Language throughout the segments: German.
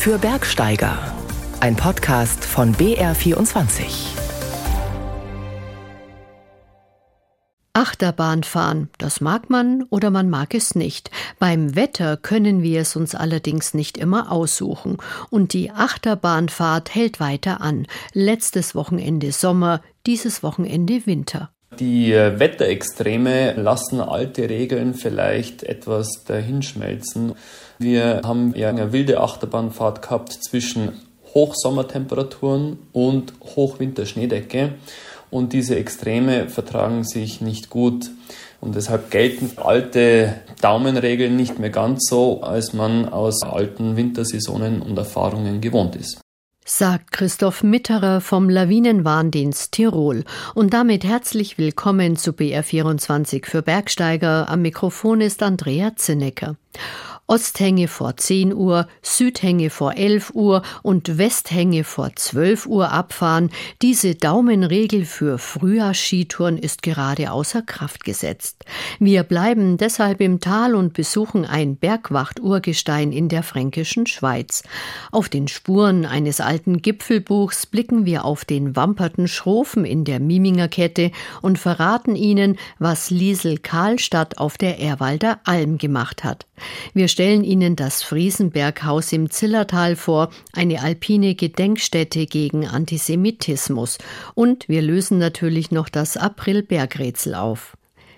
für Bergsteiger. Ein Podcast von BR24. Achterbahn fahren, das mag man oder man mag es nicht. Beim Wetter können wir es uns allerdings nicht immer aussuchen. Und die Achterbahnfahrt hält weiter an. Letztes Wochenende Sommer, dieses Wochenende Winter. Die Wetterextreme lassen alte Regeln vielleicht etwas dahinschmelzen. Wir haben ja eine wilde Achterbahnfahrt gehabt zwischen Hochsommertemperaturen und Hochwinterschneedecke. Und diese Extreme vertragen sich nicht gut. Und deshalb gelten alte Daumenregeln nicht mehr ganz so, als man aus alten Wintersaisonen und Erfahrungen gewohnt ist. Sagt Christoph Mitterer vom Lawinenwarndienst Tirol. Und damit herzlich willkommen zu BR24 für Bergsteiger. Am Mikrofon ist Andrea Zinnecker. Osthänge vor 10 Uhr, Südhänge vor 11 Uhr und Westhänge vor 12 Uhr abfahren. Diese Daumenregel für Frühjahrsskitouren ist gerade außer Kraft gesetzt. Wir bleiben deshalb im Tal und besuchen ein Bergwacht-Urgestein in der fränkischen Schweiz. Auf den Spuren eines alten Gipfelbuchs blicken wir auf den wamperten Schrofen in der Mimingerkette und verraten Ihnen, was Liesel Karlstadt auf der Ehrwalder Alm gemacht hat. Wir stellen Ihnen das Friesenberghaus im Zillertal vor, eine alpine Gedenkstätte gegen Antisemitismus. Und wir lösen natürlich noch das April-Bergrätsel auf.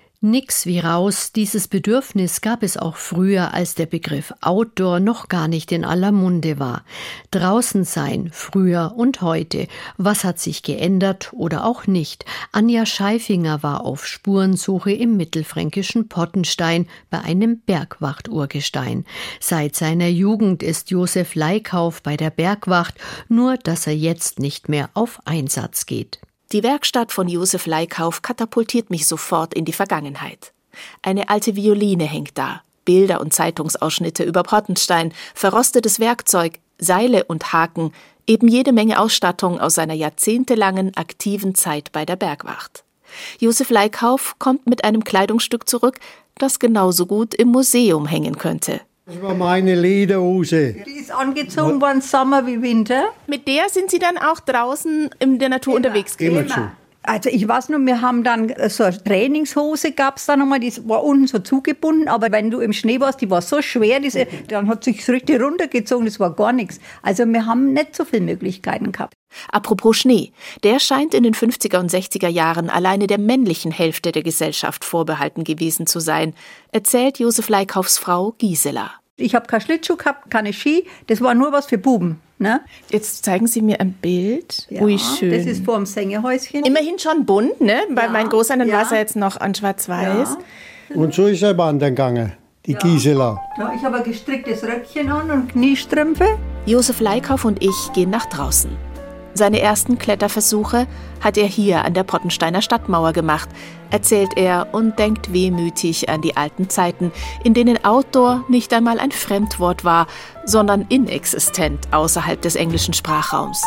Nix wie raus, dieses Bedürfnis gab es auch früher, als der Begriff Outdoor noch gar nicht in aller Munde war. Draußen sein, früher und heute. Was hat sich geändert oder auch nicht? Anja Scheifinger war auf Spurensuche im mittelfränkischen Pottenstein bei einem Bergwacht-Urgestein. Seit seiner Jugend ist Josef Leikauf bei der Bergwacht, nur dass er jetzt nicht mehr auf Einsatz geht. Die Werkstatt von Josef Leikauf katapultiert mich sofort in die Vergangenheit. Eine alte Violine hängt da, Bilder und Zeitungsausschnitte über Pottenstein, verrostetes Werkzeug, Seile und Haken, eben jede Menge Ausstattung aus seiner jahrzehntelangen aktiven Zeit bei der Bergwacht. Josef Leikauf kommt mit einem Kleidungsstück zurück, das genauso gut im Museum hängen könnte. Das war meine Lederhose. Die ist angezogen worden, Sommer wie Winter. Mit der sind Sie dann auch draußen in der Natur unterwegs gewesen? Immer. Also ich weiß nur, wir haben dann so eine Trainingshose, gab es da nochmal, die war unten so zugebunden, aber wenn du im Schnee warst, die war so schwer, dann hat sich richtig runtergezogen, das war gar nichts. Also wir haben nicht so viele Möglichkeiten gehabt. Apropos Schnee, der scheint in den 50er und 60er Jahren alleine der männlichen Hälfte der Gesellschaft vorbehalten gewesen zu sein, erzählt Josef Leikaufs Frau Gisela. Ich habe keinen Schlittschuh gehabt, keine Ski, das war nur was für Buben. Ne? Jetzt zeigen Sie mir ein Bild. Ja, ui, schön. Das ist vor dem Sängehäuschen. Immerhin schon bunt, ne? Bei meinen Großeltern war es ja ja jetzt noch an schwarz-weiß. Ja. Und so ist er wandern gegangen, die Gisela. Ja, ich habe ein gestricktes Röckchen an und Kniestrümpfe. Josef Leikauf und ich gehen nach draußen. Seine ersten Kletterversuche hat er hier an der Pottensteiner Stadtmauer gemacht, erzählt er und denkt wehmütig an die alten Zeiten, in denen Outdoor nicht einmal ein Fremdwort war, sondern inexistent außerhalb des englischen Sprachraums.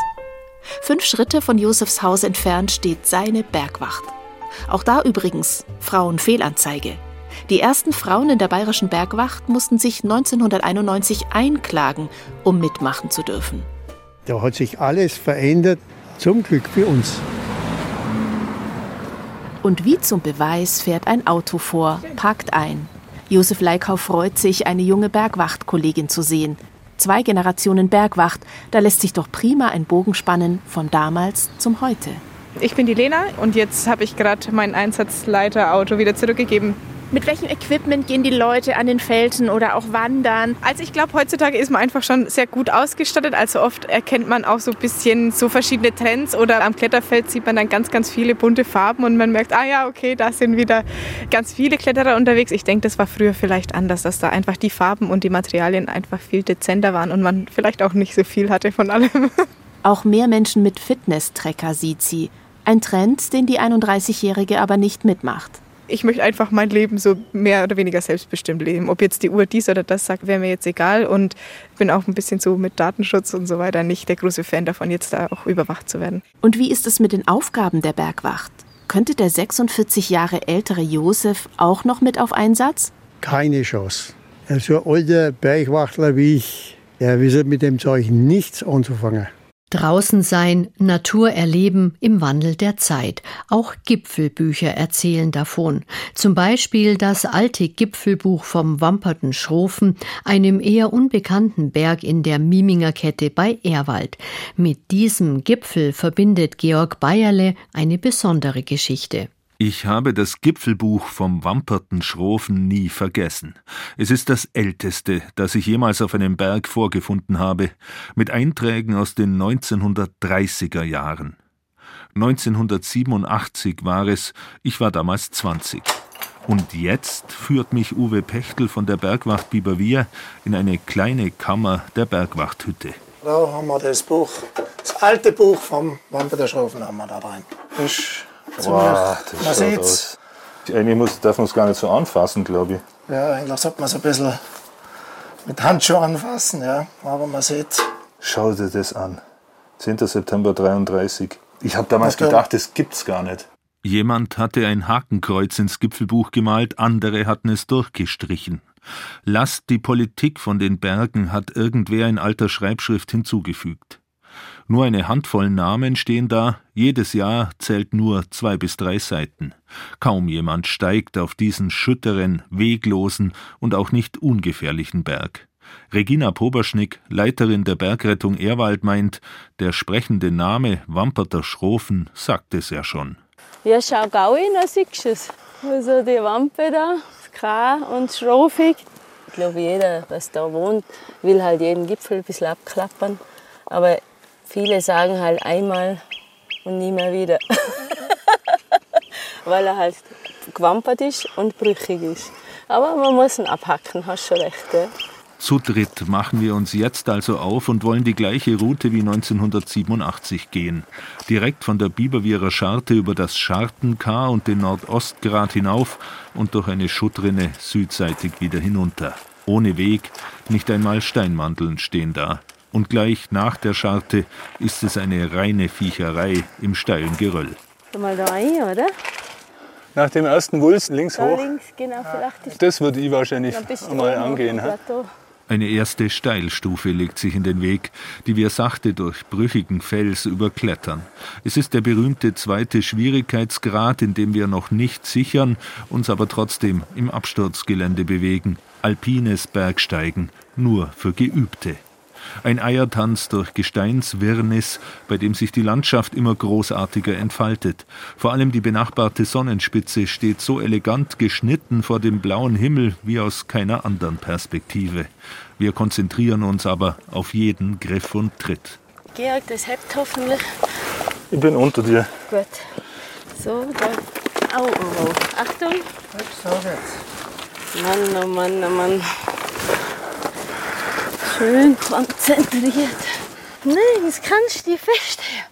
5 Schritte von Josefs Haus entfernt steht seine Bergwacht. Auch da übrigens Frauenfehlanzeige. Die ersten Frauen in der bayerischen Bergwacht mussten sich 1991 einklagen, um mitmachen zu dürfen. Da hat sich alles verändert, zum Glück für uns. Und wie zum Beweis fährt ein Auto vor, parkt ein. Josef Leikauf freut sich, eine junge Bergwachtkollegin zu sehen. 2 Generationen Bergwacht, da lässt sich doch prima ein Bogen spannen von damals zum heute. Ich bin die Lena und jetzt habe ich gerade mein Einsatzleiterauto wieder zurückgegeben. Mit welchem Equipment gehen die Leute an den Felsen oder auch wandern? Also ich glaube, heutzutage ist man einfach schon sehr gut ausgestattet. Also oft erkennt man auch so ein bisschen so verschiedene Trends oder am Kletterfeld sieht man dann ganz, ganz viele bunte Farben und man merkt, okay, da sind wieder ganz viele Kletterer unterwegs. Ich denke, das war früher vielleicht anders, dass da einfach die Farben und die Materialien einfach viel dezenter waren und man vielleicht auch nicht so viel hatte von allem. Auch mehr Menschen mit Fitness-Tracker sieht sie. Ein Trend, den die 31-Jährige aber nicht mitmacht. Ich möchte einfach mein Leben so mehr oder weniger selbstbestimmt leben. Ob jetzt die Uhr dies oder das sagt, wäre mir jetzt egal. Und bin auch ein bisschen so mit Datenschutz und so weiter nicht der große Fan davon, jetzt da auch überwacht zu werden. Und wie ist es mit den Aufgaben der Bergwacht? Könnte der 46 Jahre ältere Josef auch noch mit auf Einsatz? Keine Chance. So ein alter Bergwachtler wie ich Er wisst mit dem Zeug nichts anzufangen. Draußen sein, Natur erleben im Wandel der Zeit. Auch Gipfelbücher erzählen davon. Zum Beispiel das alte Gipfelbuch vom Wamperten Schrofen, einem eher unbekannten Berg in der Mieminger Kette bei Ehrwald. Mit diesem Gipfel verbindet Georg Bayerle eine besondere Geschichte. Ich habe das Gipfelbuch vom Wamperten Schrofen nie vergessen. Es ist das älteste, das ich jemals auf einem Berg vorgefunden habe, mit Einträgen aus den 1930er Jahren. 1987 war es, ich war damals 20. Und jetzt führt mich Uwe Pechtel von der Bergwacht Biberwier in eine kleine Kammer der Bergwachthütte. Da haben wir das Buch, das alte Buch vom Wamperten Schrofen haben wir da rein. Wow, das schaut aus. Eigentlich darf man es gar nicht so anfassen, glaube ich. Ja, eigentlich sollte man es ein bisschen mit Handschuhen anfassen, ja. Aber man sieht. Schau dir das an. 10. September 1933. Ich habe damals gedacht, das gibt's gar nicht. Jemand hatte ein Hakenkreuz ins Gipfelbuch gemalt, andere hatten es durchgestrichen. Lasst die Politik von den Bergen, hat irgendwer in alter Schreibschrift hinzugefügt. Nur eine Handvoll Namen stehen da, jedes Jahr zählt nur 2 bis 3 Seiten. Kaum jemand steigt auf diesen schütteren, weglosen und auch nicht ungefährlichen Berg. Regina Poberschnick, Leiterin der Bergrettung Ehrwald, meint, der sprechende Name Wamperter Schrofen sagt es ja schon. Ja, schau Gaui, da siehst du es. Also die Wampe da, das K und Schrofig. Ich glaube, jeder, was da wohnt, will halt jeden Gipfel ein bisschen abklappern. Aber viele sagen halt einmal und nie mehr wieder. Weil er halt gewampert ist und brüchig ist. Aber man muss ihn abhacken, hast schon recht. Ja. Zu dritt machen wir uns jetzt also auf und wollen die gleiche Route wie 1987 gehen. Direkt von der Biberwierer Scharte über das Schartenkar und den Nordostgrat hinauf und durch eine Schuttrinne südseitig wieder hinunter. Ohne Weg, nicht einmal Steinmanteln stehen da. Und gleich nach der Scharte ist es eine reine Viecherei im steilen Geröll. Geh mal da rein, oder? Nach dem ersten Wulst links hoch. Links, genau, vielleicht Das würde ich wahrscheinlich einmal angehen. Eine erste Steilstufe legt sich in den Weg, die wir sachte durch brüchigen Fels überklettern. Es ist der berühmte 2. Schwierigkeitsgrad, in dem wir noch nicht sichern, uns aber trotzdem im Absturzgelände bewegen. Alpines Bergsteigen, nur für Geübte. Ein Eiertanz durch Gesteinswirrnis, bei dem sich die Landschaft immer großartiger entfaltet. Vor allem die benachbarte Sonnenspitze steht so elegant geschnitten vor dem blauen Himmel wie aus keiner anderen Perspektive. Wir konzentrieren uns aber auf jeden Griff und Tritt. Georg, das hebt hoffentlich. Ich bin unter dir. Gut. So, da. Au, au, au. Achtung. So geht's. Mann, oh Mann, oh Mann. Schön konzentriert. Nein, das kannst du dir festhalten.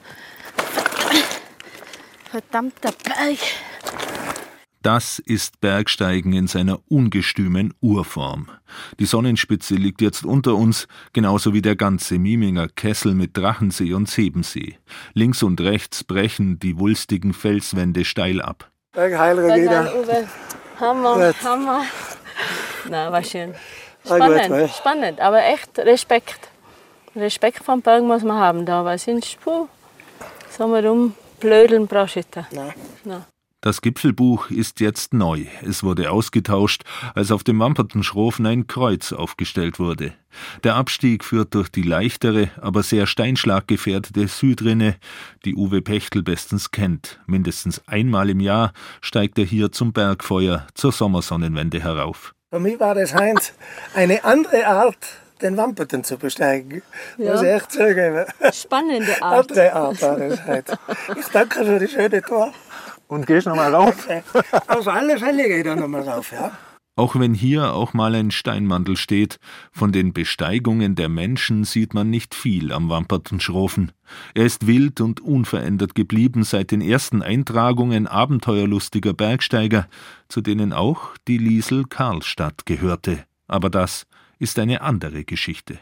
Verdammter Berg. Das ist Bergsteigen in seiner ungestümen Urform. Die Sonnenspitze liegt jetzt unter uns, genauso wie der ganze Mieminger Kessel mit Drachensee und Sebensee. Links und rechts brechen die wulstigen Felswände steil ab. Bergheil, Regina. Hammer, Hammer. Na, war schön. Spannend, spannend, aber echt Respekt. Respekt vom Berg muss man haben da, weil sonst, so mal rumblödeln brauchst du nicht. Nein. Das Gipfelbuch ist jetzt neu. Es wurde ausgetauscht, als auf dem Wamperten Schrofen ein Kreuz aufgestellt wurde. Der Abstieg führt durch die leichtere, aber sehr steinschlaggefährdete Südrinne, die Uwe Pechtel bestens kennt. Mindestens einmal im Jahr steigt er hier zum Bergfeuer zur Sommersonnenwende herauf. Für mich war das, Heinz, eine andere Art, den Wamperten zu besteigen. Ja. Muss ich echt zugeben. Spannende Art. Andere Art war das heute. Ich danke für die schöne Tour. Und gehst noch mal rauf? Auf alle Fälle gehe ich da noch mal rauf, ja. Auch wenn hier auch mal ein Steinmantel steht, von den Besteigungen der Menschen sieht man nicht viel am Wamperten Schrofen. Er ist wild und unverändert geblieben seit den ersten Eintragungen abenteuerlustiger Bergsteiger, zu denen auch die Liesl Karlstadt gehörte. Aber das ist eine andere Geschichte.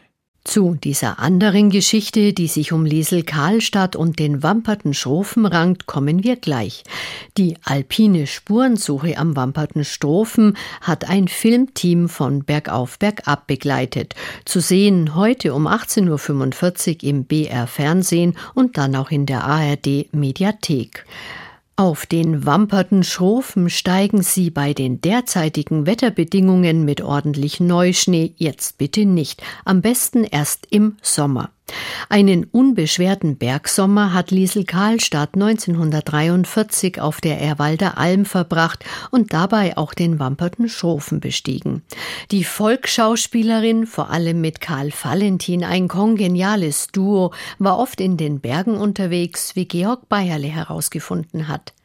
Zu dieser anderen Geschichte, die sich um Liesl Karlstadt und den Wamperten Schrofen rankt, kommen wir gleich. Die alpine Spurensuche am Wamperten Strophen hat ein Filmteam von Bergauf Bergab begleitet. Zu sehen heute um 18.45 Uhr im BR Fernsehen und dann auch in der ARD Mediathek. Auf den Wamperten Schrofen steigen Sie bei den derzeitigen Wetterbedingungen mit ordentlich Neuschnee jetzt bitte nicht, am besten erst im Sommer. Einen unbeschwerten Bergsommer hat Liesl Karlstadt 1943 auf der Ehrwalder Alm verbracht und dabei auch den Wamperten Schrofen bestiegen. Die Volksschauspielerin, vor allem mit Karl Valentin ein kongeniales Duo, war oft in den Bergen unterwegs, wie Georg Bayerle herausgefunden hat.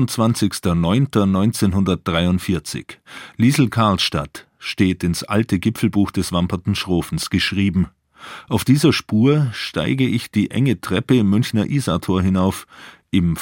23.09.1943. Liesl Karlstadt steht ins alte Gipfelbuch des Wamperten Schrofens geschrieben. Auf dieser Spur steige ich die enge Treppe im Münchner Isartor hinauf, im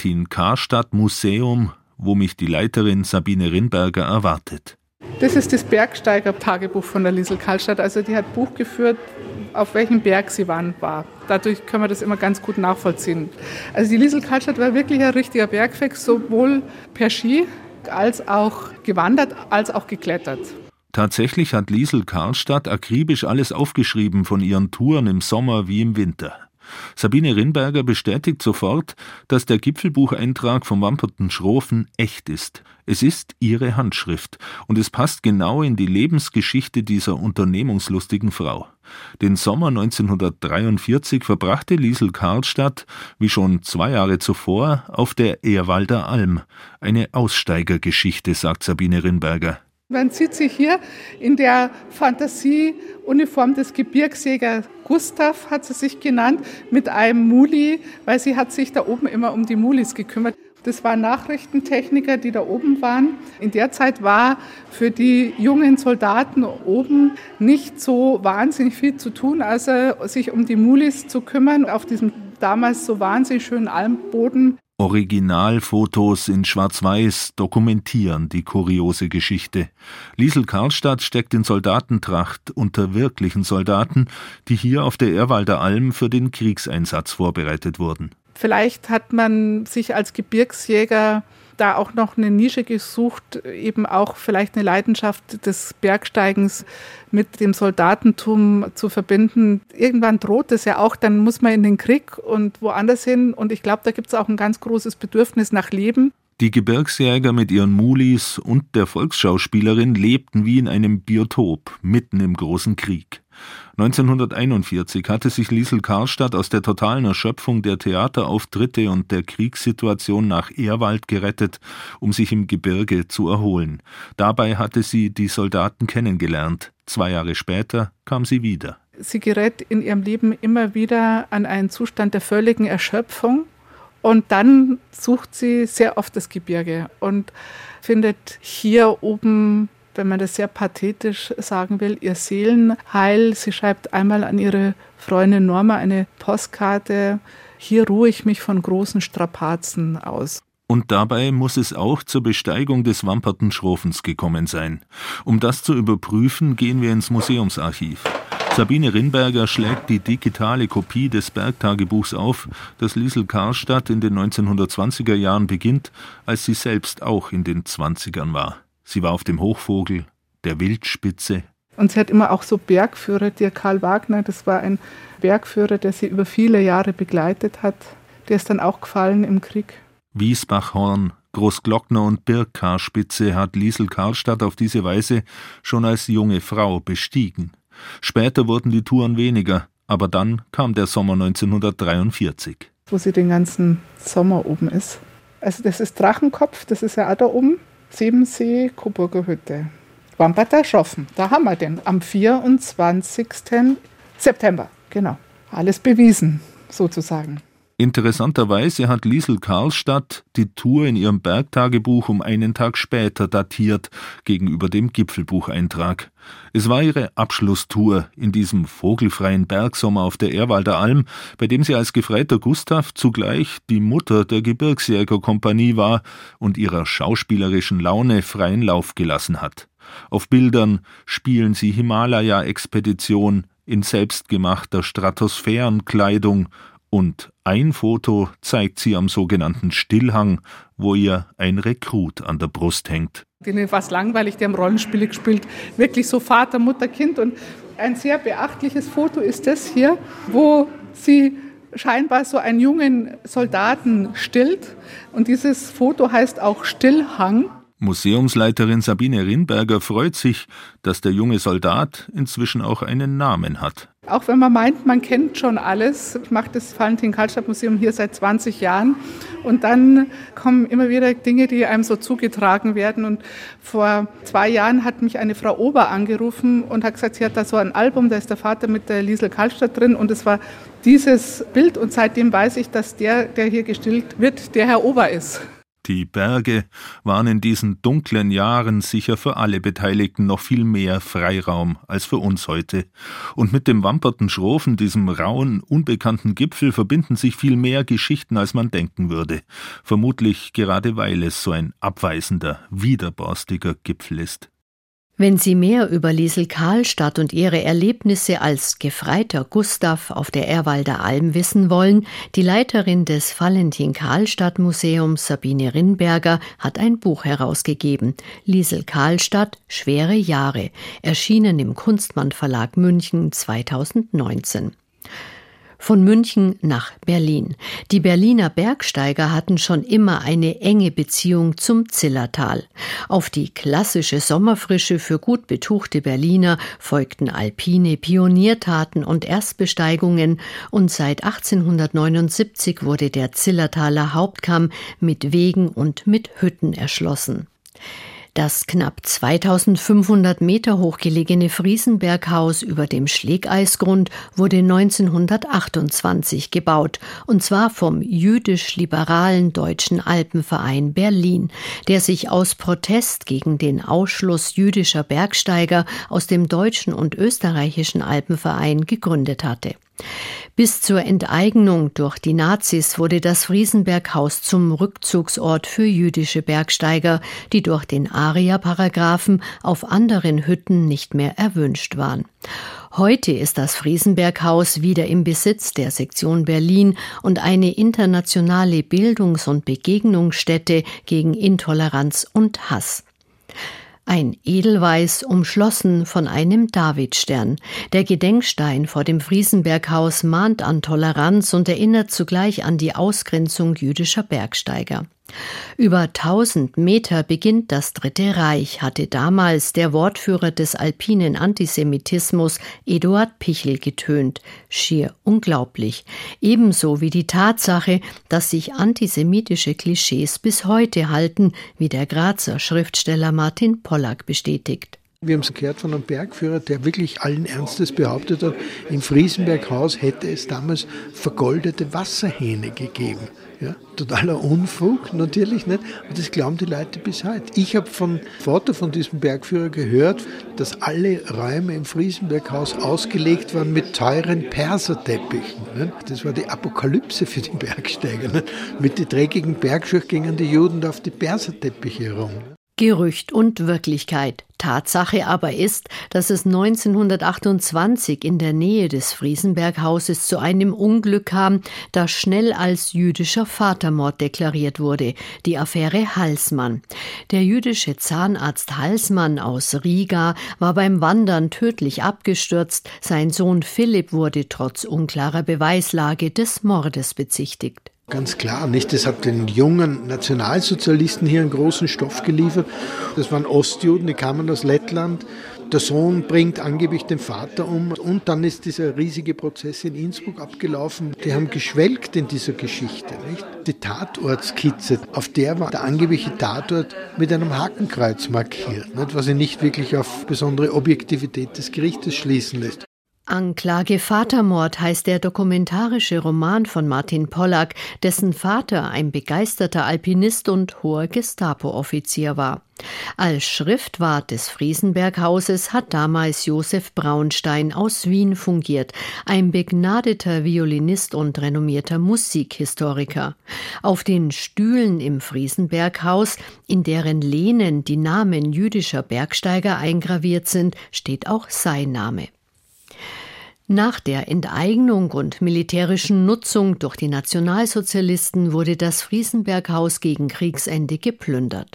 Valentin-Karstadt-Museum, wo mich die Leiterin Sabine Rinberger erwartet. Das ist das Bergsteiger-Tagebuch von der Liesl Karlstadt. Also die hat Buch geführt, auf welchem Berg sie wann war. Dadurch können wir das immer ganz gut nachvollziehen. Also die Liesl Karlstadt war wirklich ein richtiger Bergfex, sowohl per Ski als auch gewandert, als auch geklettert. Tatsächlich hat Liesl Karlstadt akribisch alles aufgeschrieben von ihren Touren im Sommer wie im Winter. Sabine Rinberger bestätigt sofort, dass der Gipfelbucheintrag vom Wamperten Schrofen echt ist. Es ist ihre Handschrift und es passt genau in die Lebensgeschichte dieser unternehmungslustigen Frau. Den Sommer 1943 verbrachte Liesl Karlstadt, wie schon 2 Jahre zuvor, auf der Ehrwalder Alm. Eine Aussteigergeschichte, sagt Sabine Rinberger. Man sieht sie hier in der Fantasieuniform des Gebirgsjäger Gustav, hat sie sich genannt, mit einem Muli, weil sie hat sich da oben immer um die Mulis gekümmert. Das waren Nachrichtentechniker, die da oben waren. In der Zeit war für die jungen Soldaten oben nicht so wahnsinnig viel zu tun, also sich um die Mulis zu kümmern auf diesem damals so wahnsinnig schönen Almboden. Originalfotos in Schwarz-Weiß dokumentieren die kuriose Geschichte. Liesl Karlstadt steckt in Soldatentracht unter wirklichen Soldaten, die hier auf der Ehrwalder Alm für den Kriegseinsatz vorbereitet wurden. Vielleicht hat man sich als Gebirgsjäger da auch noch eine Nische gesucht, eben auch vielleicht eine Leidenschaft des Bergsteigens mit dem Soldatentum zu verbinden. Irgendwann droht es ja auch, dann muss man in den Krieg und woanders hin. Und ich glaube, da gibt es auch ein ganz großes Bedürfnis nach Leben. Die Gebirgsjäger mit ihren Mulis und der Volksschauspielerin lebten wie in einem Biotop, mitten im großen Krieg. 1941 hatte sich Liesl Karlstadt aus der totalen Erschöpfung der Theaterauftritte und der Kriegssituation nach Ehrwald gerettet, um sich im Gebirge zu erholen. Dabei hatte sie die Soldaten kennengelernt. 2 Jahre später kam sie wieder. Sie gerät in ihrem Leben immer wieder an einen Zustand der völligen Erschöpfung. Und dann sucht sie sehr oft das Gebirge und findet hier oben, wenn man das sehr pathetisch sagen will, ihr Seelenheil. Sie schreibt einmal an ihre Freundin Norma eine Postkarte: Hier ruhe ich mich von großen Strapazen aus. Und dabei muss es auch zur Besteigung des Wamperten Schrofens gekommen sein. Um das zu überprüfen, gehen wir ins Museumsarchiv. Sabine Rinberger schlägt die digitale Kopie des Bergtagebuchs auf, das Liesl Karlstadt in den 1920er Jahren beginnt, als sie selbst auch in den 20ern war. Sie war auf dem Hochvogel, der Wildspitze. Und sie hat immer auch so Bergführer, der Karl Wagner, das war ein Bergführer, der sie über viele Jahre begleitet hat. Der ist dann auch gefallen im Krieg. Wiesbachhorn, Großglockner und Birkkarspitze hat Liesl Karlstadt auf diese Weise schon als junge Frau bestiegen. Später wurden die Touren weniger, aber dann kam der Sommer 1943. Wo sie den ganzen Sommer oben ist. Also das ist Drachenkopf, das ist ja auch da oben. Siebensee, Coburger Hütte. Wamperter Schrofen, da haben wir den. Am 24. September, genau. Alles bewiesen, sozusagen. Interessanterweise hat Liesl Karlstadt die Tour in ihrem Bergtagebuch um einen Tag später datiert gegenüber dem Gipfelbucheintrag. Es war ihre Abschlusstour in diesem vogelfreien Bergsommer auf der Ehrwalder Alm, bei dem sie als Gefreiter Gustav zugleich die Mutter der Gebirgsjägerkompanie war und ihrer schauspielerischen Laune freien Lauf gelassen hat. Auf Bildern spielen sie Himalaya-Expedition, in selbstgemachter Stratosphärenkleidung, und ein Foto zeigt sie am sogenannten Stillhang, wo ihr ein Rekrut an der Brust hängt. Denen war es langweilig, die haben Rollenspiele gespielt, wirklich so Vater, Mutter, Kind. Und ein sehr beachtliches Foto ist das hier, wo sie scheinbar so einen jungen Soldaten stillt. Und dieses Foto heißt auch Stillhang. Museumsleiterin Sabine Rinberger freut sich, dass der junge Soldat inzwischen auch einen Namen hat. Auch wenn man meint, man kennt schon alles. Ich mache das Valentin-Karlstadt-Museum hier seit 20 Jahren. Und dann kommen immer wieder Dinge, die einem so zugetragen werden. Und vor 2 Jahren hat mich eine Frau Ober angerufen und hat gesagt, sie hat da so ein Album, da ist der Vater mit der Liesel Karlstadt drin. Und es war dieses Bild. Und seitdem weiß ich, dass der hier gestillt wird, der Herr Ober ist. Die Berge waren in diesen dunklen Jahren sicher für alle Beteiligten noch viel mehr Freiraum als für uns heute. Und mit dem Wamperten Schrofen, diesem rauen, unbekannten Gipfel, verbinden sich viel mehr Geschichten, als man denken würde. Vermutlich gerade weil es so ein abweisender, widerborstiger Gipfel ist. Wenn Sie mehr über Liesel Karlstadt und ihre Erlebnisse als Gefreiter Gustav auf der Ehrwalder Alm wissen wollen, die Leiterin des Valentin-Karlstadt-Museums Sabine Rinberger hat ein Buch herausgegeben. Liesel Karlstadt, schwere Jahre, erschienen im Kunstmann Verlag München 2019. Von München nach Berlin. Die Berliner Bergsteiger hatten schon immer eine enge Beziehung zum Zillertal. Auf die klassische Sommerfrische für gut betuchte Berliner folgten alpine Pioniertaten und Erstbesteigungen, und seit 1879 wurde der Zillertaler Hauptkamm mit Wegen und mit Hütten erschlossen. Das knapp 2500 Meter hoch gelegene Friesenberghaus über dem Schlägeisgrund wurde 1928 gebaut, und zwar vom jüdisch-liberalen Deutschen Alpenverein Berlin, der sich aus Protest gegen den Ausschluss jüdischer Bergsteiger aus dem Deutschen und Österreichischen Alpenverein gegründet hatte. Bis zur Enteignung durch die Nazis wurde das Friesenberghaus zum Rückzugsort für jüdische Bergsteiger, die durch den Aria-Paragraphen auf anderen Hütten nicht mehr erwünscht waren. Heute ist das Friesenberghaus wieder im Besitz der Sektion Berlin und eine internationale Bildungs- und Begegnungsstätte gegen Intoleranz und Hass. Ein Edelweiß umschlossen von einem Davidstern. Der Gedenkstein vor dem Friesenberghaus mahnt an Toleranz und erinnert zugleich an die Ausgrenzung jüdischer Bergsteiger. Über 1000 Meter beginnt das Dritte Reich, hatte damals der Wortführer des alpinen Antisemitismus Eduard Pichel getönt. Schier unglaublich. Ebenso wie die Tatsache, dass sich antisemitische Klischees bis heute halten, wie der Grazer Schriftsteller Martin Pollack bestätigt. Wir haben es gehört von einem Bergführer, der wirklich allen Ernstes behauptet hat, im Friesenberghaus hätte es damals vergoldete Wasserhähne gegeben. Ja, totaler Unfug, natürlich nicht, aber das glauben die Leute bis heute. Ich habe vom Vater von diesem Bergführer gehört, dass alle Räume im Friesenberghaus ausgelegt waren mit teuren Perserteppichen. Nicht? Das war die Apokalypse für die Bergsteiger. Nicht? Mit den dreckigen Bergschuhen gingen die Juden da auf die Perserteppiche herum. Gerücht und Wirklichkeit. Tatsache aber ist, dass es 1928 in der Nähe des Friesenberghauses zu einem Unglück kam, das schnell als jüdischer Vatermord deklariert wurde, die Affäre Halsmann. Der jüdische Zahnarzt Halsmann aus Riga war beim Wandern tödlich abgestürzt, sein Sohn Philipp wurde trotz unklarer Beweislage des Mordes bezichtigt. Ganz klar, nicht? Das hat den jungen Nationalsozialisten hier einen großen Stoff geliefert. Das waren Ostjuden, die kamen aus Lettland. Der Sohn bringt angeblich den Vater um. Und dann ist dieser riesige Prozess in Innsbruck abgelaufen. Die haben geschwelgt in dieser Geschichte. Nicht? Die Tatortskizze, auf der war der angebliche Tatort mit einem Hakenkreuz markiert, nicht? Was ihn nicht wirklich auf besondere Objektivität des Gerichtes schließen lässt. Anklage Vatermord heißt der dokumentarische Roman von Martin Pollack, dessen Vater ein begeisterter Alpinist und hoher Gestapo-Offizier war. Als Schriftwart des Friesenberghauses hat damals Josef Braunstein aus Wien fungiert, ein begnadeter Violinist und renommierter Musikhistoriker. Auf den Stühlen im Friesenberghaus, in deren Lehnen die Namen jüdischer Bergsteiger eingraviert sind, steht auch sein Name. Nach der Enteignung und militärischen Nutzung durch die Nationalsozialisten wurde das Friesenberghaus gegen Kriegsende geplündert.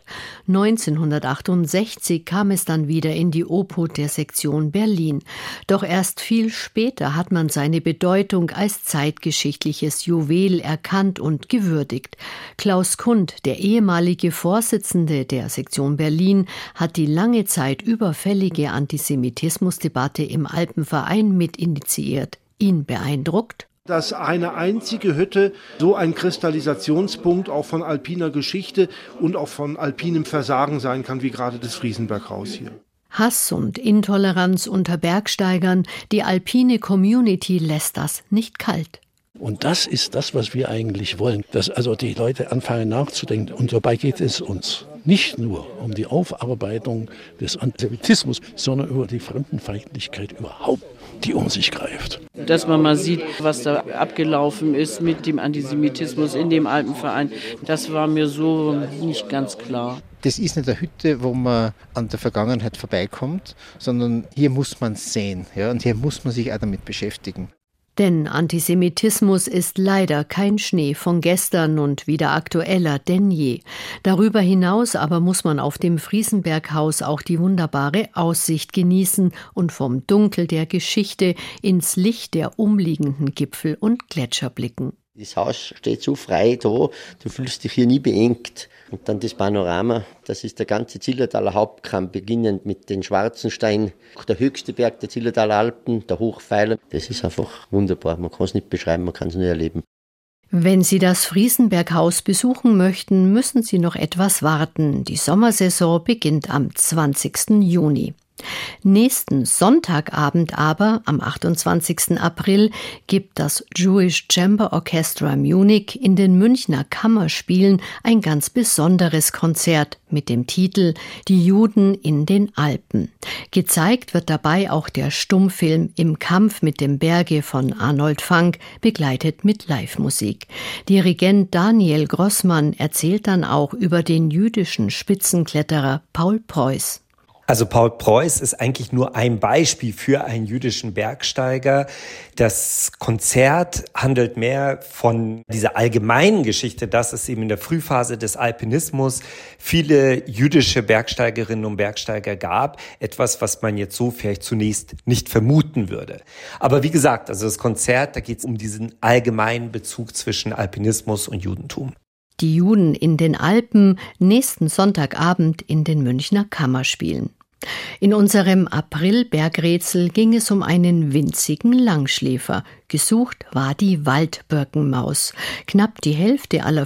1968 kam es dann wieder in die Obhut der Sektion Berlin. Doch erst viel später hat man seine Bedeutung als zeitgeschichtliches Juwel erkannt und gewürdigt. Klaus Kund, der ehemalige Vorsitzende der Sektion Berlin, hat die lange Zeit überfällige Antisemitismusdebatte im Alpenverein mit initiiert. Ihn beeindruckt, dass eine einzige Hütte so ein Kristallisationspunkt auch von alpiner Geschichte und auch von alpinem Versagen sein kann, wie gerade das Friesenberghaus hier. Hass und Intoleranz unter Bergsteigern, die alpine Community lässt das nicht kalt. Und das ist das, was wir eigentlich wollen, dass also die Leute anfangen nachzudenken. Und dabei geht es uns nicht nur um die Aufarbeitung des Antisemitismus, sondern über die Fremdenfeindlichkeit überhaupt, die um sich greift. Dass man mal sieht, was da abgelaufen ist mit dem Antisemitismus in dem Alpenverein, das war mir so nicht ganz klar. Das ist nicht eine Hütte, wo man an der Vergangenheit vorbeikommt, sondern hier muss man es sehen, ja, und hier muss man sich auch damit beschäftigen. Denn Antisemitismus ist leider kein Schnee von gestern und wieder aktueller denn je. Darüber hinaus aber muss man auf dem Friesenberghaus auch die wunderbare Aussicht genießen und vom Dunkel der Geschichte ins Licht der umliegenden Gipfel und Gletscher blicken. Das Haus steht so frei da, du fühlst dich hier nie beengt. Und dann das Panorama, das ist der ganze Zillertaler Hauptkamm, beginnend mit den Schwarzenstein, der höchste Berg der Zillertaler Alpen, der Hochpfeiler. Das ist einfach wunderbar, man kann es nicht beschreiben, man kann es nur erleben. Wenn Sie das Friesenberghaus besuchen möchten, müssen Sie noch etwas warten. Die Sommersaison beginnt am 20. Juni. Nächsten Sonntagabend aber, am 28. April, gibt das Jewish Chamber Orchestra Munich in den Münchner Kammerspielen ein ganz besonderes Konzert mit dem Titel »Die Juden in den Alpen«. Gezeigt wird dabei auch der Stummfilm »Im Kampf mit dem Berge« von Arnold Fanck, begleitet mit Live-Musik. Dirigent Daniel Grossmann erzählt dann auch über den jüdischen Spitzenkletterer Paul Preuß. Also Paul Preuß ist eigentlich nur ein Beispiel für einen jüdischen Bergsteiger. Das Konzert handelt mehr von dieser allgemeinen Geschichte, dass es eben in der Frühphase des Alpinismus viele jüdische Bergsteigerinnen und Bergsteiger gab. Etwas, was man jetzt so vielleicht zunächst nicht vermuten würde. Aber wie gesagt, also das Konzert, da geht es um diesen allgemeinen Bezug zwischen Alpinismus und Judentum. Die Juden in den Alpen, nächsten Sonntagabend in den Münchner Kammerspielen. In unserem April-Bergrätsel ging es um einen winzigen Langschläfer. Gesucht war die Waldbirkenmaus. Knapp die Hälfte aller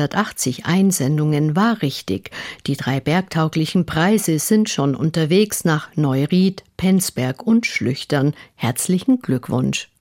580 Einsendungen war richtig. Die 3 bergtauglichen Preise sind schon unterwegs nach Neuried, Penzberg und Schlüchtern. Herzlichen Glückwunsch.